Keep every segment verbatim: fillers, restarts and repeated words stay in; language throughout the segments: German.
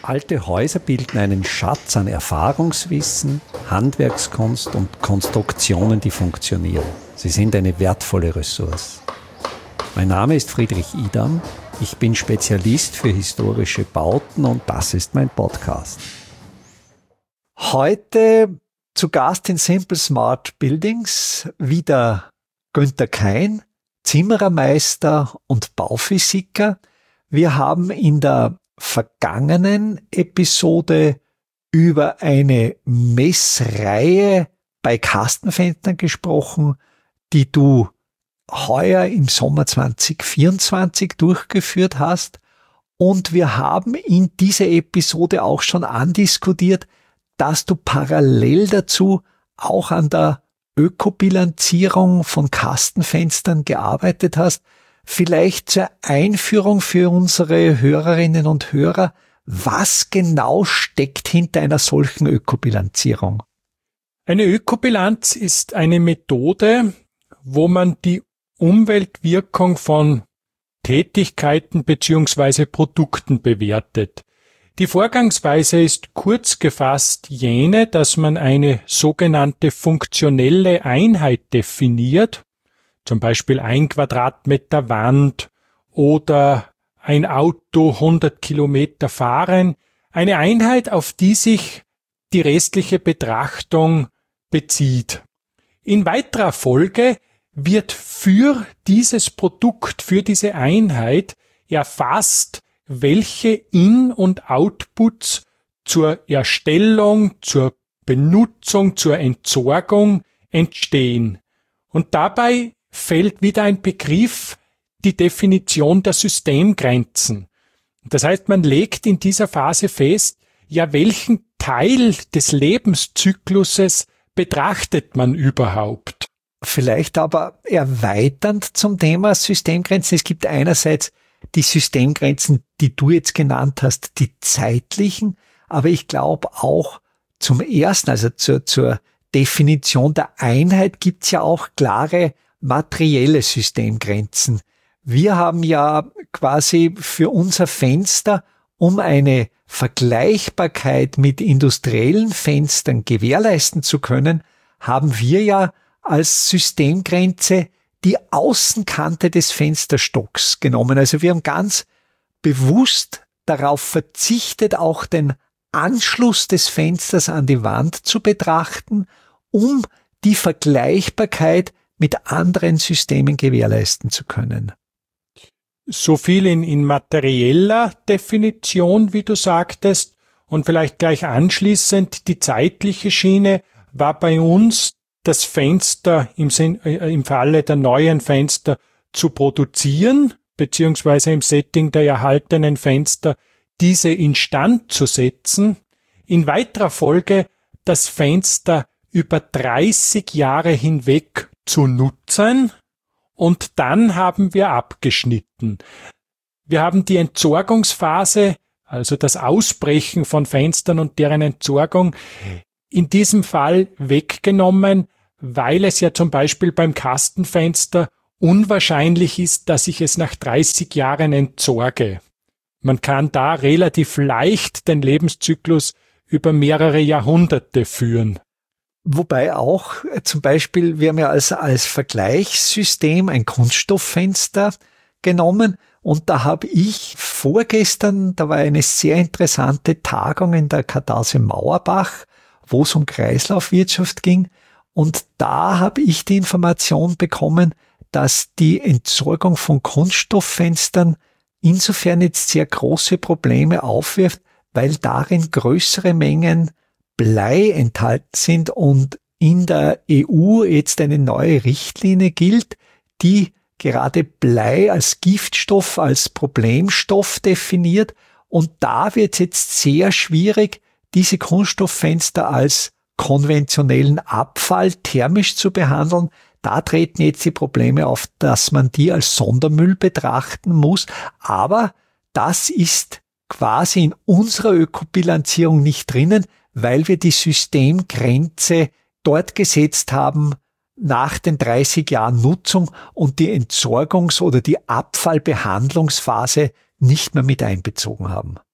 Alte Häuser bilden einen Schatz an Erfahrungswissen, Handwerkskunst und Konstruktionen, die funktionieren. Sie sind eine wertvolle Ressource. Mein Name ist Friedrich Idam. Ich bin Spezialist für historische Bauten und das ist mein Podcast. Heute zu Gast in Simple Smart Buildings wieder Günther Kein, Zimmerermeister und Bauphysiker. Wir haben in der vergangenen Episode über eine Messreihe bei Kastenfenstern gesprochen, die du heuer im Sommer zwanzig vierundzwanzig durchgeführt hast. Und wir haben in dieser Episode auch schon andiskutiert, dass du parallel dazu auch an der Ökobilanzierung von Kastenfenstern gearbeitet hast. Vielleicht zur Einführung für unsere Hörerinnen und Hörer, was genau steckt hinter einer solchen Ökobilanzierung? Eine Ökobilanz ist eine Methode, wo man die Umweltwirkung von Tätigkeiten bzw. Produkten bewertet. Die Vorgangsweise ist kurz gefasst jene, dass man eine sogenannte funktionelle Einheit definiert, zum Beispiel ein Quadratmeter Wand oder ein Auto hundert Kilometer fahren, eine Einheit, auf die sich die restliche Betrachtung bezieht. In weiterer Folge wird für dieses Produkt, für diese Einheit erfasst, welche In- und Outputs zur Erstellung, zur Benutzung, zur Entsorgung entstehen. Und dabei fällt wieder ein Begriff, die Definition der Systemgrenzen. Das heißt, man legt in dieser Phase fest, ja, welchen Teil des Lebenszykluses betrachtet man überhaupt? Vielleicht aber erweiternd zum Thema Systemgrenzen. Es gibt einerseits die Systemgrenzen, die du jetzt genannt hast, die zeitlichen, aber ich glaube auch zum ersten, also zur, zur Definition der Einheit gibt's ja auch klare materielle Systemgrenzen. Wir haben ja quasi für unser Fenster, um eine Vergleichbarkeit mit industriellen Fenstern gewährleisten zu können, haben wir ja als Systemgrenze die Außenkante des Fensterstocks genommen. Also wir haben ganz bewusst darauf verzichtet, auch den Anschluss des Fensters an die Wand zu betrachten, um die Vergleichbarkeit mit anderen Systemen gewährleisten zu können. So viel in, in materieller Definition, wie du sagtest, und vielleicht gleich anschließend die zeitliche Schiene war bei uns das Fenster im, Sinn, äh, im Falle der neuen Fenster zu produzieren, beziehungsweise im Setting der erhaltenen Fenster diese instand zu setzen. In weiterer Folge das Fenster über dreißig Jahre hinweg zu nutzen und dann haben wir abgeschnitten. Wir haben die Entsorgungsphase, also das Ausbrechen von Fenstern und deren Entsorgung, in diesem Fall weggenommen, weil es ja zum Beispiel beim Kastenfenster unwahrscheinlich ist, dass ich es nach dreißig Jahren entsorge. Man kann da relativ leicht den Lebenszyklus über mehrere Jahrhunderte führen. Wobei auch äh, zum Beispiel, wir haben ja als, als Vergleichssystem ein Kunststofffenster genommen und da habe ich vorgestern, da war eine sehr interessante Tagung in der Kartause Mauerbach, wo es um Kreislaufwirtschaft ging und da habe ich die Information bekommen, dass die Entsorgung von Kunststofffenstern insofern jetzt sehr große Probleme aufwirft, weil darin größere Mengen Blei enthalten sind und in der E U jetzt eine neue Richtlinie gilt, die gerade Blei als Giftstoff, als Problemstoff definiert und da wird es jetzt sehr schwierig, diese Kunststofffenster als konventionellen Abfall thermisch zu behandeln. Da treten jetzt die Probleme auf, dass man die als Sondermüll betrachten muss, aber das ist quasi in unserer Ökobilanzierung nicht drinnen, weil wir die Systemgrenze dort gesetzt haben nach den dreißig Jahren Nutzung und die Entsorgungs- oder die Abfallbehandlungsphase nicht mehr mit einbezogen haben.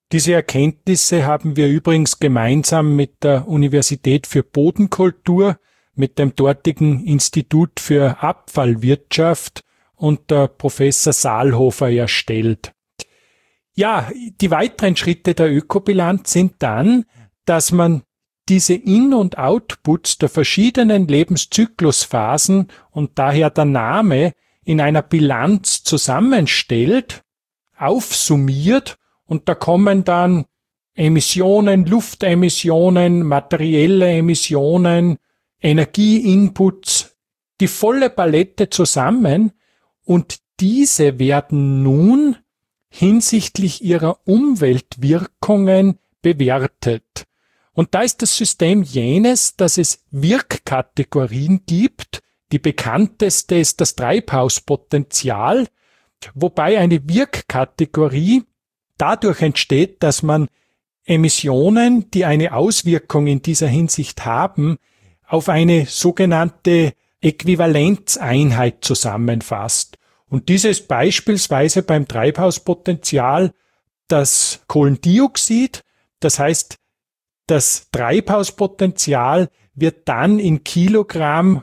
Diese Erkenntnisse haben wir übrigens gemeinsam mit der Universität für Bodenkultur, mit dem dortigen Institut für Abfallwirtschaft und der Professor Saalhofer erstellt. Ja, die weiteren Schritte der Ökobilanz sind dann, dass man diese In- und Outputs der verschiedenen Lebenszyklusphasen und daher der Name in einer Bilanz zusammenstellt, aufsummiert und da kommen dann Emissionen, Luftemissionen, materielle Emissionen, Energieinputs, die volle Palette zusammen und diese werden nun hinsichtlich ihrer Umweltwirkungen bewertet. Und da ist das System jenes, dass es Wirkkategorien gibt. Die bekannteste ist das Treibhauspotenzial, wobei eine Wirkkategorie dadurch entsteht, dass man Emissionen, die eine Auswirkung in dieser Hinsicht haben, auf eine sogenannte Äquivalenzeinheit zusammenfasst. Und dies ist beispielsweise beim Treibhauspotenzial das Kohlendioxid, das heißt, das Treibhauspotenzial wird dann in Kilogramm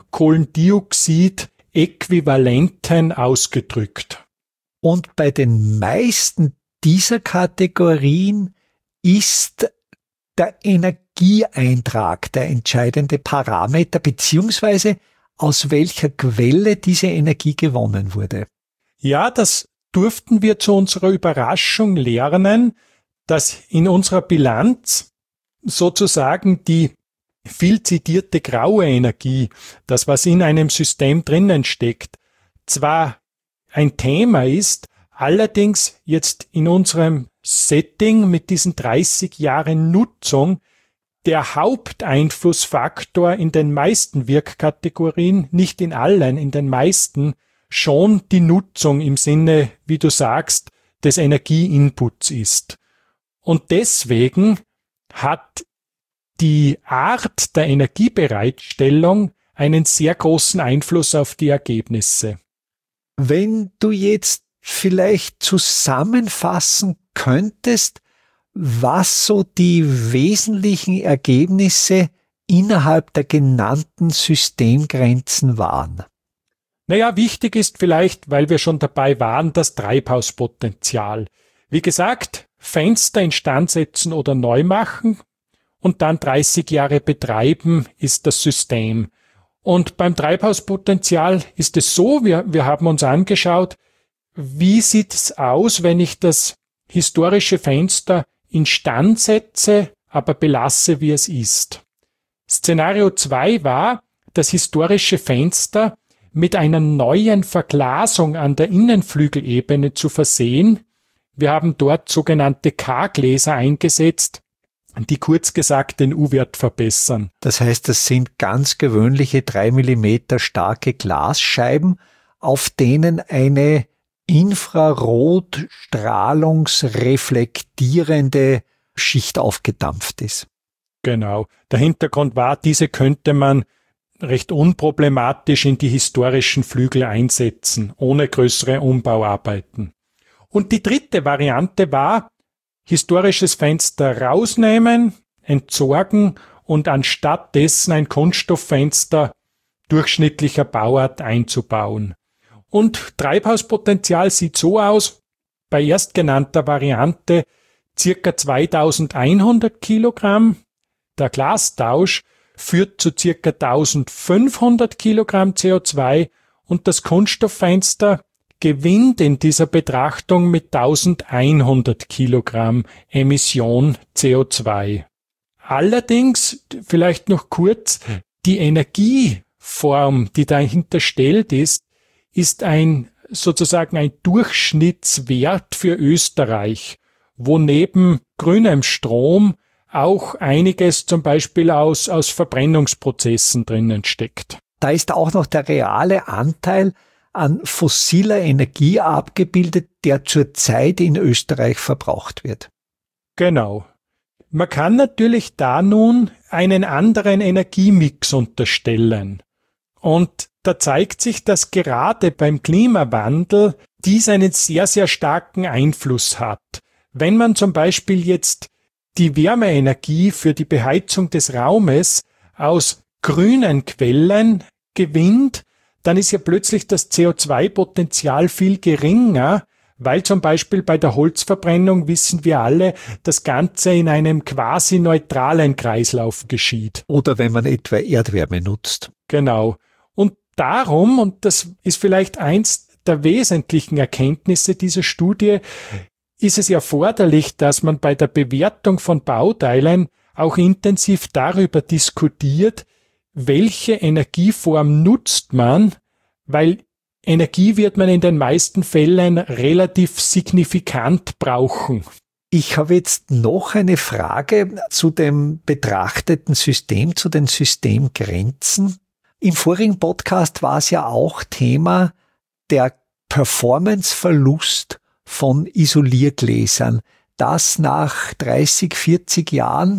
Kohlendioxid-Äquivalenten ausgedrückt. Und bei den meisten dieser Kategorien ist der Energieeintrag der entscheidende Parameter, beziehungsweise aus welcher Quelle diese Energie gewonnen wurde. Ja, das durften wir zu unserer Überraschung lernen, dass in unserer Bilanz sozusagen die viel zitierte graue Energie, das was in einem System drinnen steckt, zwar ein Thema ist, allerdings jetzt in unserem Setting mit diesen dreißig Jahren Nutzung der Haupteinflussfaktor in den meisten Wirkkategorien, nicht in allen, in den meisten, schon die Nutzung im Sinne, wie du sagst, des Energieinputs ist. Und deswegen hat die Art der Energiebereitstellung einen sehr großen Einfluss auf die Ergebnisse. Wenn du jetzt vielleicht zusammenfassen könntest, was so die wesentlichen Ergebnisse innerhalb der genannten Systemgrenzen waren. Naja, wichtig ist vielleicht, weil wir schon dabei waren, das Treibhauspotenzial. Wie gesagt, Fenster instand setzen oder neu machen und dann dreißig Jahre betreiben ist das System. Und beim Treibhauspotenzial ist es so, wir, wir haben uns angeschaut, wie sieht es aus, wenn ich das historische Fenster instand setze, aber belasse, wie es ist. Szenario zwei war, das historische Fenster mit einer neuen Verglasung an der Innenflügelebene zu versehen. Wir haben dort sogenannte K-Gläser eingesetzt, die kurz gesagt den U-Wert verbessern. Das heißt, das sind ganz gewöhnliche drei Millimeter starke Glasscheiben, auf denen eine infrarotstrahlungsreflektierende Schicht aufgedampft ist. Genau. Der Hintergrund war, diese könnte man recht unproblematisch in die historischen Flügel einsetzen, ohne größere Umbauarbeiten. Und die dritte Variante war, historisches Fenster rausnehmen, entsorgen und anstatt dessen ein Kunststofffenster durchschnittlicher Bauart einzubauen. Und Treibhauspotenzial sieht so aus, bei erstgenannter Variante circa zweitausendeinhundert Kilogramm. Der Glastausch führt zu circa eintausendfünfhundert Kilogramm C O zwei und das Kunststofffenster gewinnt in dieser Betrachtung mit eintausendeinhundert Kilogramm Emission C O zwei. Allerdings, vielleicht noch kurz, die Energieform, die dahinter stellt ist, ist ein sozusagen ein Durchschnittswert für Österreich, wo neben grünem Strom auch einiges zum Beispiel aus, aus Verbrennungsprozessen drinnen steckt. Da ist auch noch der reale Anteil an fossiler Energie abgebildet, der zurzeit in Österreich verbraucht wird. Genau. Man kann natürlich da nun einen anderen Energiemix unterstellen. Und da zeigt sich, dass gerade beim Klimawandel dies einen sehr, sehr starken Einfluss hat, wenn man zum Beispiel jetzt die Wärmeenergie für die Beheizung des Raumes aus grünen Quellen gewinnt, dann ist ja plötzlich das C O zwei Potenzial viel geringer, weil zum Beispiel bei der Holzverbrennung, wissen wir alle, das Ganze in einem quasi neutralen Kreislauf geschieht. Oder wenn man etwa Erdwärme nutzt. Genau. Und darum, und das ist vielleicht eins der wesentlichen Erkenntnisse dieser Studie, ist es erforderlich, dass man bei der Bewertung von Bauteilen auch intensiv darüber diskutiert, welche Energieform nutzt man, weil Energie wird man in den meisten Fällen relativ signifikant brauchen. Ich habe jetzt noch eine Frage zu dem betrachteten System, zu den Systemgrenzen. Im vorigen Podcast war es ja auch Thema der Performanceverlust von Isoliergläsern, dass nach dreißig, vierzig Jahren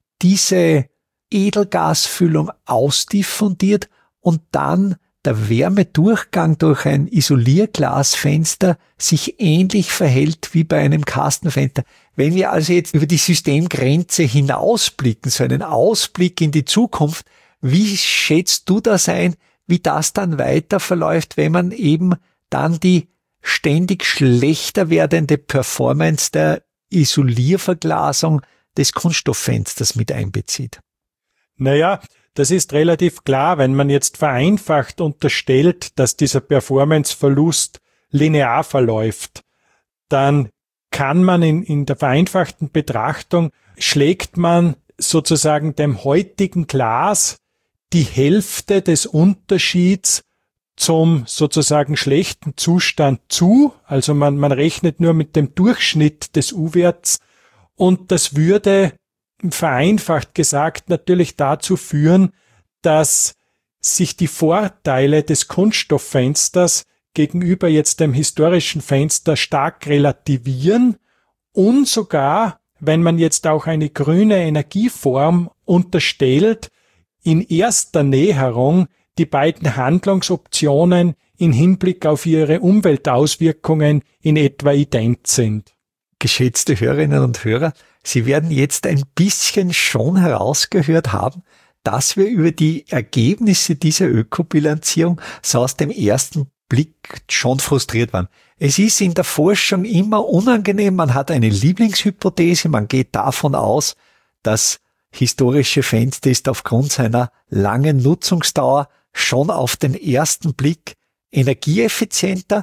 diese Edelgasfüllung ausdiffundiert und dann der Wärmedurchgang durch ein Isolierglasfenster sich ähnlich verhält wie bei einem Kastenfenster. Wenn wir also jetzt über die Systemgrenze hinausblicken, so einen Ausblick in die Zukunft, wie schätzt du das ein, wie das dann weiter verläuft, wenn man eben dann die ständig schlechter werdende Performance der Isolierverglasung des Kunststofffensters mit einbezieht? Naja, das ist relativ klar, wenn man jetzt vereinfacht unterstellt, dass dieser Performanceverlust linear verläuft, dann kann man in, in der vereinfachten Betrachtung, schlägt man sozusagen dem heutigen Glas die Hälfte des Unterschieds zum sozusagen schlechten Zustand zu, also man, man rechnet nur mit dem Durchschnitt des U-Werts und das würde vereinfacht gesagt natürlich dazu führen, dass sich die Vorteile des Kunststofffensters gegenüber jetzt dem historischen Fenster stark relativieren und sogar, wenn man jetzt auch eine grüne Energieform unterstellt, in erster Näherung die beiden Handlungsoptionen in Hinblick auf ihre Umweltauswirkungen in etwa ident sind. Geschätzte Hörerinnen und Hörer, Sie werden jetzt ein bisschen schon herausgehört haben, dass wir über die Ergebnisse dieser Ökobilanzierung so aus dem ersten Blick schon frustriert waren. Es ist in der Forschung immer unangenehm, man hat eine Lieblingshypothese, man geht davon aus, das historische Fenster ist aufgrund seiner langen Nutzungsdauer schon auf den ersten Blick energieeffizienter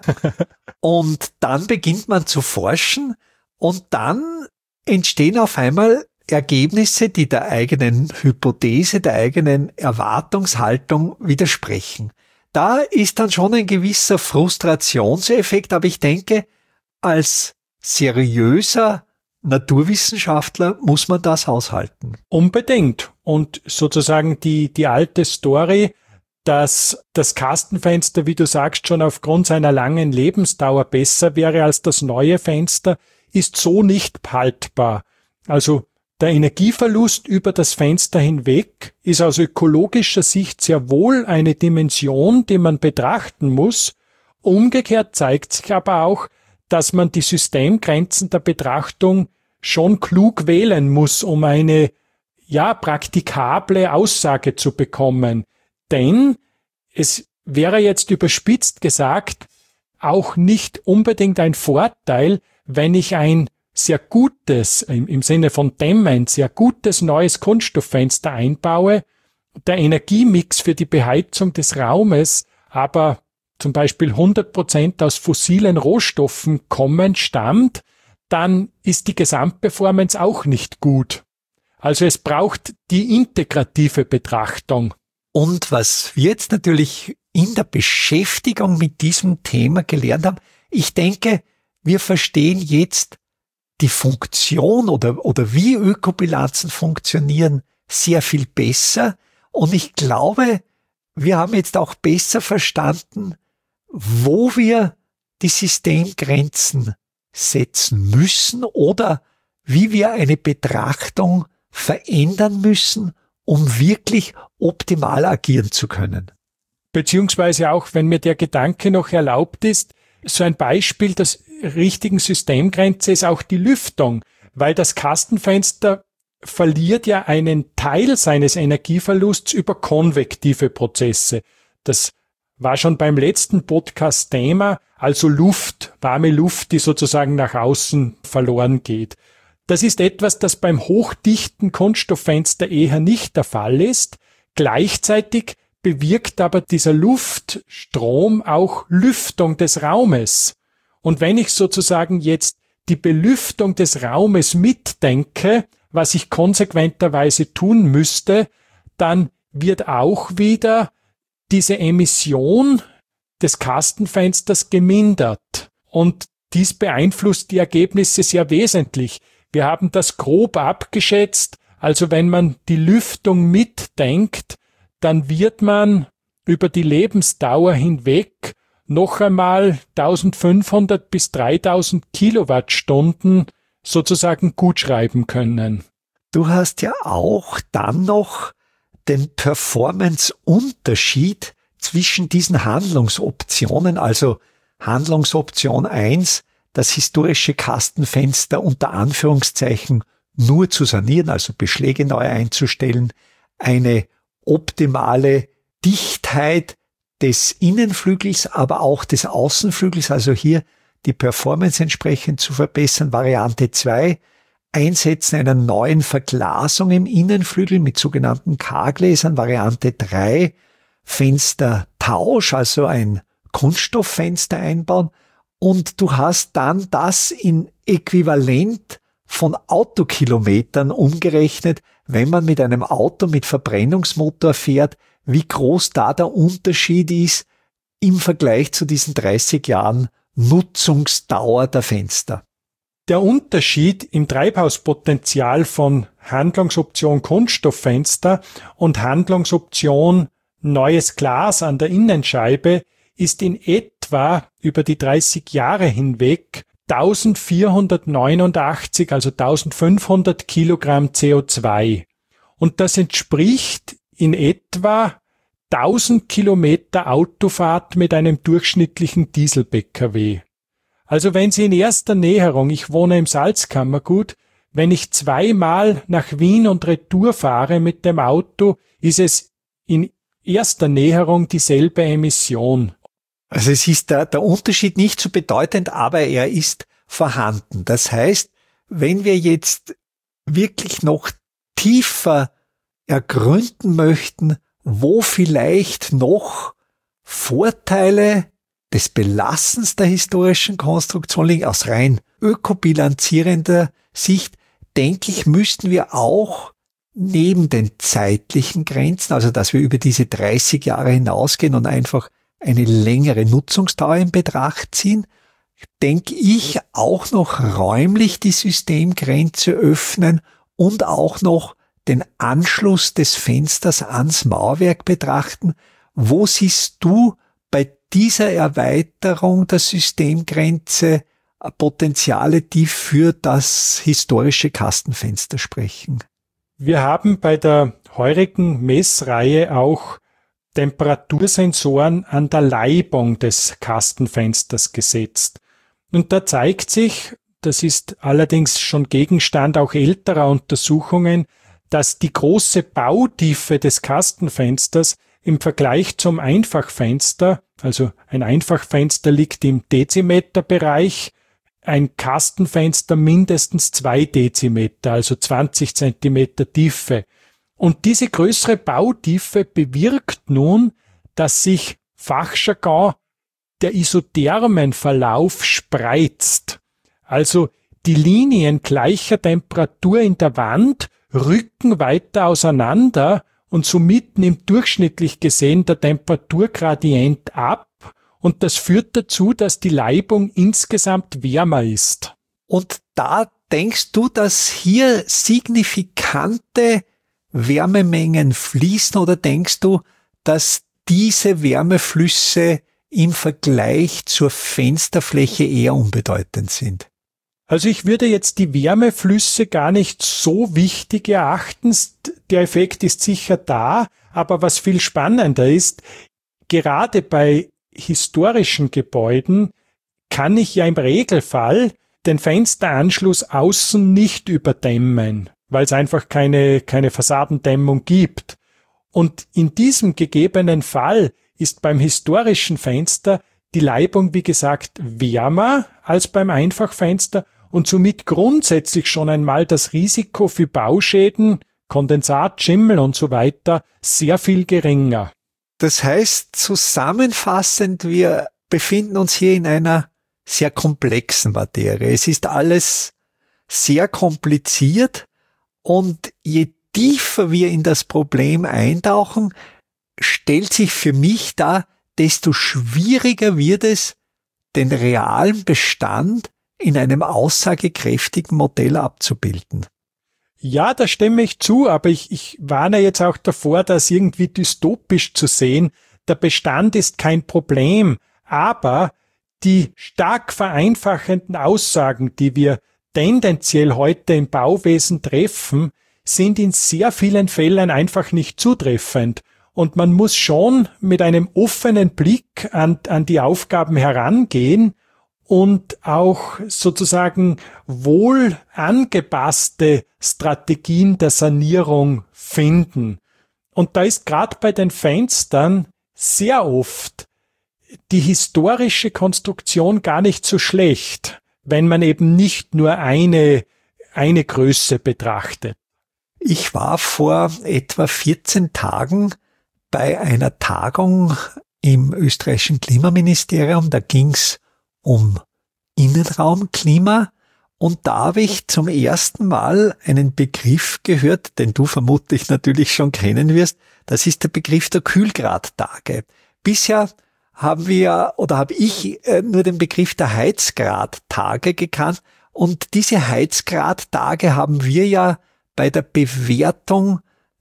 und dann beginnt man zu forschen und dann entstehen auf einmal Ergebnisse, die der eigenen Hypothese, der eigenen Erwartungshaltung widersprechen. Da ist dann schon ein gewisser Frustrationseffekt, aber ich denke, als seriöser Naturwissenschaftler muss man das aushalten. Unbedingt. Und sozusagen die, die alte Story, dass das Kastenfenster, wie du sagst, schon aufgrund seiner langen Lebensdauer besser wäre als das neue Fenster, ist so nicht haltbar. Also der Energieverlust über das Fenster hinweg ist aus ökologischer Sicht sehr wohl eine Dimension, die man betrachten muss. Umgekehrt zeigt sich aber auch, dass man die Systemgrenzen der Betrachtung schon klug wählen muss, um eine ja praktikable Aussage zu bekommen. Denn es wäre jetzt überspitzt gesagt auch nicht unbedingt ein Vorteil, wenn ich ein sehr gutes, im, im Sinne von dämmen, sehr gutes neues Kunststofffenster einbaue, der Energiemix für die Beheizung des Raumes aber zum Beispiel hundert Prozent aus fossilen Rohstoffen kommen, stammt, dann ist die Gesamtperformance auch nicht gut. Also es braucht die integrative Betrachtung. Und was wir jetzt natürlich in der Beschäftigung mit diesem Thema gelernt haben, ich denke, wir verstehen jetzt die Funktion oder, oder wie Ökobilanzen funktionieren sehr viel besser. Und ich glaube, wir haben jetzt auch besser verstanden, wo wir die Systemgrenzen setzen müssen oder wie wir eine Betrachtung verändern müssen, um wirklich optimal agieren zu können. Beziehungsweise auch, wenn mir der Gedanke noch erlaubt ist, so ein Beispiel, das richtigen Systemgrenze ist auch die Lüftung, weil das Kastenfenster verliert ja einen Teil seines Energieverlusts über konvektive Prozesse. Das war schon beim letzten Podcast Thema, also Luft, warme Luft, die sozusagen nach außen verloren geht. Das ist etwas, das beim hochdichten Kunststofffenster eher nicht der Fall ist. Gleichzeitig bewirkt aber dieser Luftstrom auch Lüftung des Raumes. Und wenn ich sozusagen jetzt die Belüftung des Raumes mitdenke, was ich konsequenterweise tun müsste, dann wird auch wieder diese Emission des Kastenfensters gemindert. Und dies beeinflusst die Ergebnisse sehr wesentlich. Wir haben das grob abgeschätzt. Also wenn man die Lüftung mitdenkt, dann wird man über die Lebensdauer hinweg noch einmal eintausendfünfhundert bis dreitausend Kilowattstunden sozusagen gutschreiben können. Du hast ja auch dann noch den Performance-Unterschied zwischen diesen Handlungsoptionen, also Handlungsoption eins, das historische Kastenfenster unter Anführungszeichen nur zu sanieren, also Beschläge neu einzustellen, eine optimale Dichtheit des Innenflügels, aber auch des Außenflügels, also hier die Performance entsprechend zu verbessern. Variante zwei, Einsetzen einer neuen Verglasung im Innenflügel mit sogenannten K-Gläsern. Variante drei, Fenstertausch, also ein Kunststofffenster einbauen. Und du hast dann das in Äquivalent von Autokilometern umgerechnet, wenn man mit einem Auto mit Verbrennungsmotor fährt, wie groß da der Unterschied ist im Vergleich zu diesen dreißig Jahren Nutzungsdauer der Fenster. Der Unterschied im Treibhauspotenzial von Handlungsoption Kunststofffenster und Handlungsoption neues Glas an der Innenscheibe ist in etwa über die dreißig Jahre hinweg eintausendvierhundertneunundachtzig, also eintausendfünfhundert Kilogramm C O zwei. Und das entspricht in etwa tausend Kilometer Autofahrt mit einem durchschnittlichen Diesel-B K W. Also wenn Sie in erster Näherung, ich wohne im Salzkammergut, wenn ich zweimal nach Wien und Retour fahre mit dem Auto, ist es in erster Näherung dieselbe Emission. Also es ist der, der Unterschied nicht so bedeutend, aber er ist vorhanden. Das heißt, wenn wir jetzt wirklich noch tiefer ergründen möchten, wo vielleicht noch Vorteile des Belassens der historischen Konstruktion liegen, aus rein ökobilanzierender Sicht, denke ich, müssten wir auch neben den zeitlichen Grenzen, also dass wir über diese dreißig Jahre hinausgehen und einfach eine längere Nutzungsdauer in Betracht ziehen, denke ich, auch noch räumlich die Systemgrenze öffnen und auch noch den Anschluss des Fensters ans Mauerwerk betrachten. Wo siehst du bei dieser Erweiterung der Systemgrenze Potenziale, die für das historische Kastenfenster sprechen? Wir haben bei der heurigen Messreihe auch Temperatursensoren an der Leibung des Kastenfensters gesetzt. Und da zeigt sich, das ist allerdings schon Gegenstand auch älterer Untersuchungen, dass die große Bautiefe des Kastenfensters im Vergleich zum Einfachfenster, also ein Einfachfenster liegt im Dezimeterbereich, ein Kastenfenster mindestens zwei Dezimeter, also zwanzig Zentimeter Tiefe. Und diese größere Bautiefe bewirkt nun, dass sich Fachjargon der Isothermenverlauf spreizt. Also die Linien gleicher Temperatur in der Wand rücken weiter auseinander und somit nimmt durchschnittlich gesehen der Temperaturgradient ab und das führt dazu, dass die Leibung insgesamt wärmer ist. Und da denkst du, dass hier signifikante Wärmemengen fließen oder denkst du, dass diese Wärmeflüsse im Vergleich zur Fensterfläche eher unbedeutend sind? Also ich würde jetzt die Wärmeflüsse gar nicht so wichtig erachten. Der Effekt ist sicher da, aber was viel spannender ist, gerade bei historischen Gebäuden kann ich ja im Regelfall den Fensteranschluss außen nicht überdämmen, weil es einfach keine, keine Fassadendämmung gibt. Und in diesem gegebenen Fall ist beim historischen Fenster die Leibung, wie gesagt, wärmer als beim Einfachfenster und somit grundsätzlich schon einmal das Risiko für Bauschäden, Kondensat, Schimmel und so weiter sehr viel geringer. Das heißt, zusammenfassend, wir befinden uns hier in einer sehr komplexen Materie. Es ist alles sehr kompliziert und je tiefer wir in das Problem eintauchen, stellt sich für mich dar, desto schwieriger wird es, den realen Bestand in einem aussagekräftigen Modell abzubilden. Ja, da stimme ich zu, aber ich, ich warne jetzt auch davor, das irgendwie dystopisch zu sehen. Der Bestand ist kein Problem, aber die stark vereinfachenden Aussagen, die wir tendenziell heute im Bauwesen treffen, sind in sehr vielen Fällen einfach nicht zutreffend. Und man muss schon mit einem offenen Blick an, an die Aufgaben herangehen und auch sozusagen wohl angepasste Strategien der Sanierung finden. Und da ist gerade bei den Fenstern sehr oft die historische Konstruktion gar nicht so schlecht, wenn man eben nicht nur eine, eine Größe betrachtet. Ich war vor etwa vierzehn Tagen bei einer Tagung im österreichischen Klimaministerium. Da ging's um Innenraumklima und da habe ich zum ersten Mal einen Begriff gehört, den du vermutlich natürlich schon kennen wirst. Das ist der Begriff der Kühlgradtage. Bisher haben wir oder habe ich nur den Begriff der Heizgradtage gekannt und diese Heizgradtage haben wir ja bei der Bewertung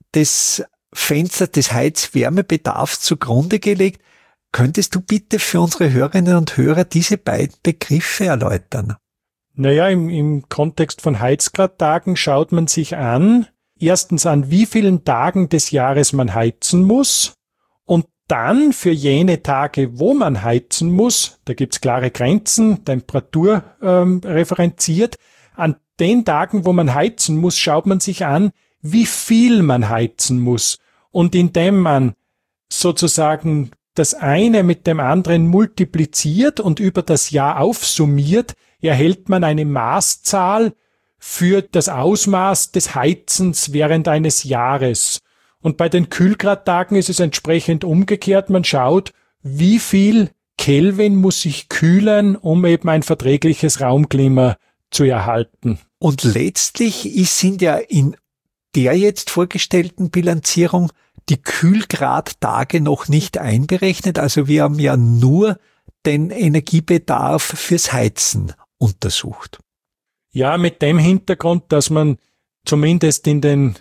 des Fensters des Heizwärmebedarfs zugrunde gelegt. Könntest du bitte für unsere Hörerinnen und Hörer diese beiden Begriffe erläutern? Naja, im, im Kontext von Heizgradtagen schaut man sich an, erstens an wie vielen Tagen des Jahres man heizen muss und dann für jene Tage, wo man heizen muss, da gibt's klare Grenzen, Temperatur ähm, referenziert, an den Tagen, wo man heizen muss, schaut man sich an, wie viel man heizen muss. Und indem man sozusagen das eine mit dem anderen multipliziert und über das Jahr aufsummiert, erhält man eine Maßzahl für das Ausmaß des Heizens während eines Jahres. Und bei den Kühlgradtagen ist es entsprechend umgekehrt. Man schaut, wie viel Kelvin muss ich kühlen, um eben ein verträgliches Raumklima zu erhalten. Und letztlich sind ja in der jetzt vorgestellten Bilanzierung die Kühlgradtage noch nicht einberechnet. Also wir haben ja nur den Energiebedarf fürs Heizen untersucht. Ja, mit dem Hintergrund, dass man zumindest in den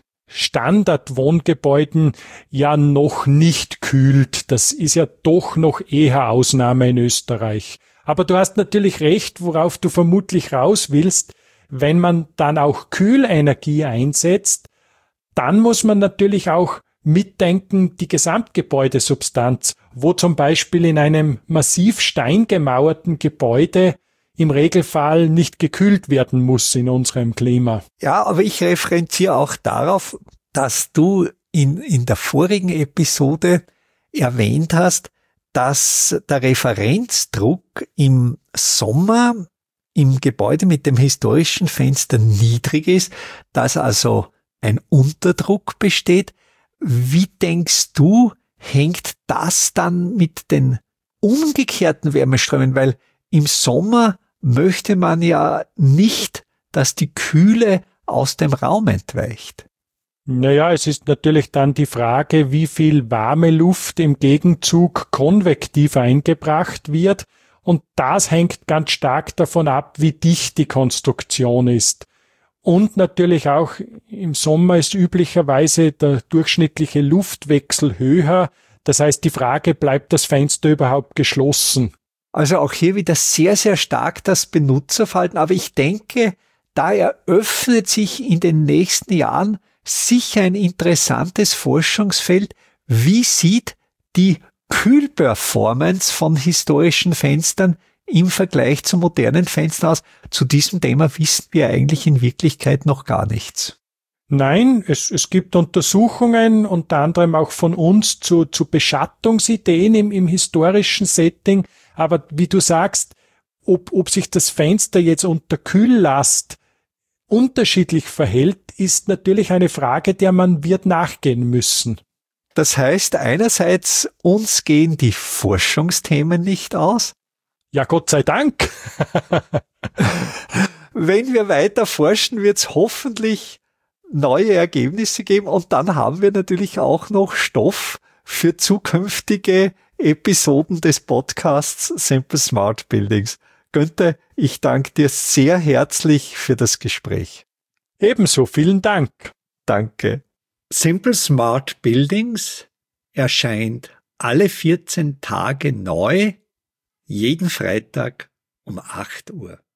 Standardwohngebäuden ja noch nicht kühlt. Das ist ja doch noch eher Ausnahme in Österreich. Aber du hast natürlich recht, worauf du vermutlich raus willst. Wenn man dann auch Kühlenergie einsetzt, dann muss man natürlich auch mitdenken, die Gesamtgebäudesubstanz, wo zum Beispiel in einem massiv steingemauerten Gebäude im Regelfall nicht gekühlt werden muss in unserem Klima. Ja, aber ich referenziere auch darauf, dass du in, in der vorigen Episode erwähnt hast, dass der Referenzdruck im Sommer im Gebäude mit dem historischen Fenster niedrig ist, dass also ein Unterdruck besteht. Wie denkst du, hängt das dann mit den umgekehrten Wärmeströmen? Weil im Sommer möchte man ja nicht, dass die Kühle aus dem Raum entweicht. Naja, es ist natürlich dann die Frage, wie viel warme Luft im Gegenzug konvektiv eingebracht wird. Und das hängt ganz stark davon ab, wie dicht die Konstruktion ist. Und natürlich auch im Sommer ist üblicherweise der durchschnittliche Luftwechsel höher. Das heißt, die Frage, bleibt das Fenster überhaupt geschlossen? Also auch hier wieder sehr, sehr stark das Benutzerverhalten. Aber ich denke, da eröffnet sich in den nächsten Jahren sicher ein interessantes Forschungsfeld. Wie sieht die Kühlperformance von historischen Fenstern im Vergleich zu modernen Fenstern aus? Zu diesem Thema wissen wir eigentlich in Wirklichkeit noch gar nichts. Nein, es, es gibt Untersuchungen, unter anderem auch von uns, zu, zu Beschattungsideen im, im historischen Setting. Aber wie du sagst, ob, ob sich das Fenster jetzt unter Kühllast unterschiedlich verhält, ist natürlich eine Frage, der man wird nachgehen müssen. Das heißt, einerseits, uns gehen die Forschungsthemen nicht aus. Ja, Gott sei Dank. Wenn wir weiter forschen, wird es hoffentlich neue Ergebnisse geben und dann haben wir natürlich auch noch Stoff für zukünftige Episoden des Podcasts Simple Smart Buildings. Günther, ich danke dir sehr herzlich für das Gespräch. Ebenso, vielen Dank. Danke. Simple Smart Buildings erscheint alle vierzehn Tage neu, jeden Freitag um acht Uhr.